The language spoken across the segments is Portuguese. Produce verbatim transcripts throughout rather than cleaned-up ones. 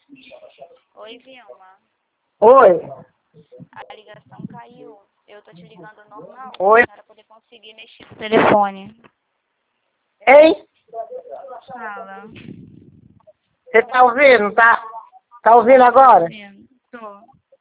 Oi, Vilma. Oi. A ligação caiu. Eu tô te ligando normal. Oi. Para poder conseguir mexer no telefone. Ei, Fala. você tá ouvindo? Tá, tá ouvindo Tô agora? ouvindo. Tô.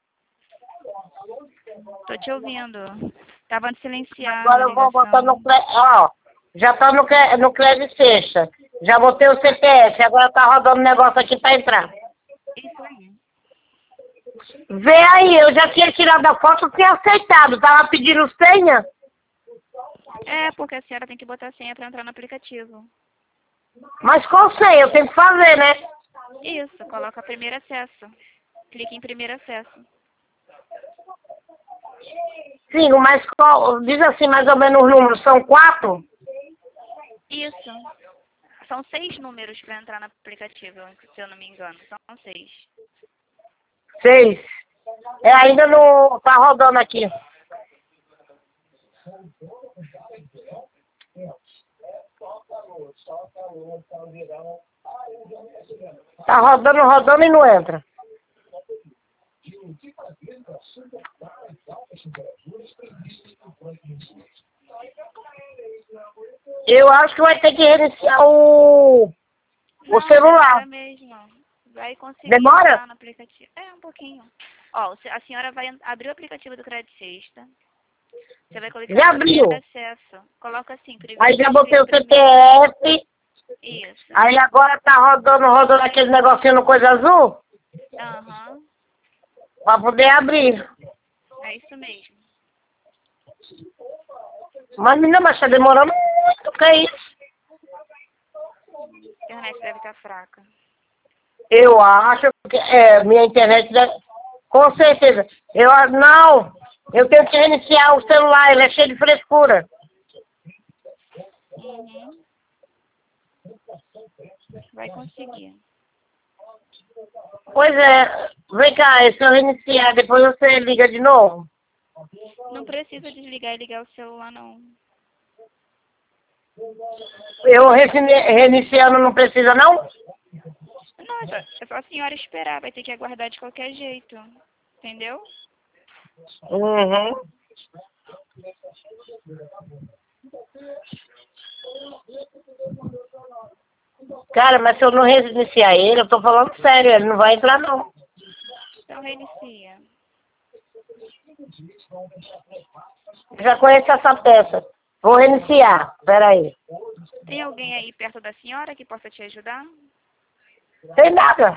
Tô te ouvindo. Tava silenciado Agora a eu vou botar no... ligação. cre- Ó, já tá no, cre- no crédito sexta. Já botei o C P F, agora tá rodando o negócio aqui pra entrar. Isso aí. Vê aí, eu já tinha tirado a foto e tinha aceitado. Tava pedindo senha? É, porque a senhora tem que botar a senha pra entrar no aplicativo. Mas qual senha? Eu tenho que fazer, né? Isso, coloca primeiro acesso. Clique em primeiro acesso. Sim, mas qual... Diz assim, mais ou menos os números. São quatro? Isso. São seis números para entrar no aplicativo, se eu não me engano. São seis. Seis. É, ainda não... Tá rodando aqui. Tá rodando, rodando e não entra. Eu acho que vai ter que reiniciar o, o Não, celular. demora mesmo. Vai conseguir Demora? entrar no aplicativo. É, um pouquinho. Ó, a senhora vai abrir o aplicativo do Crédito Sexta. Você vai clicar Já em primeiro abriu. acesso. Coloca assim, Aí já botei clique o C P primeiro. F. Isso. Aí agora tá rodando, rodando aquele negocinho no coisa azul. Aham. Pra poder abrir. É isso mesmo. Mas menina, mas tá demorando muito, que é isso? A internet deve estar fraca. Eu acho que é, minha internet deve... Com certeza. Eu a- não, eu tenho que reiniciar o celular, ele é cheio de frescura. Uhum. Vai conseguir. Pois é, vem cá, se eu reiniciar, depois você liga de novo. Não precisa desligar e ligar o celular, não. Eu reini- reiniciando não precisa não? Não, é só, é só a senhora esperar. Vai ter que aguardar de qualquer jeito. Entendeu? Uhum. Cara, mas se eu não reiniciar ele, eu tô falando sério, ele não vai entrar não. Então reinicia. Já conheço essa peça. Vou reiniciar, peraí. Tem alguém aí perto da senhora que possa te ajudar? Tem nada.